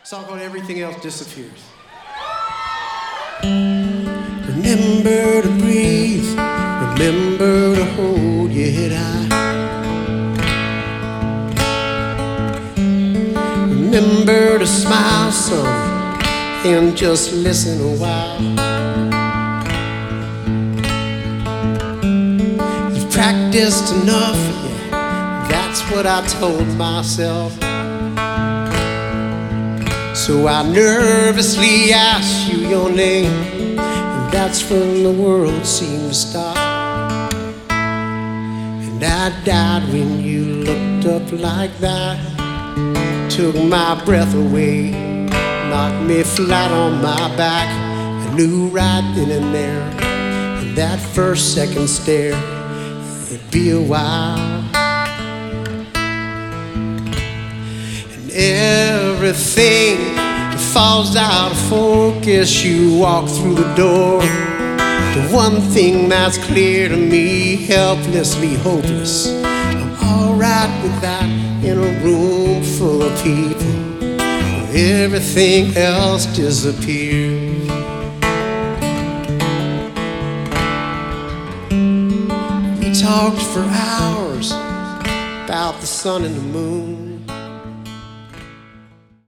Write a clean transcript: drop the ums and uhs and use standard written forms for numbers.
song called Everything Else Disappears. Remember to breathe, remember to hold your head high. Remember to smile some and just listen a while. You've practiced enough, yeah, that's what I told myself. So I nervously asked you your name, and that's when the world seemed to stop. And I died when you looked up like that, took my breath away, knocked me flat on my back. I knew right then and there, in that first second stare, it'd be a while. And everything falls out of focus, you walk through the door. The one thing that's clear to me, helplessly hopeless, I'm alright with that in a room full of people where everything else disappears. We talked for hours about the sun and the moon,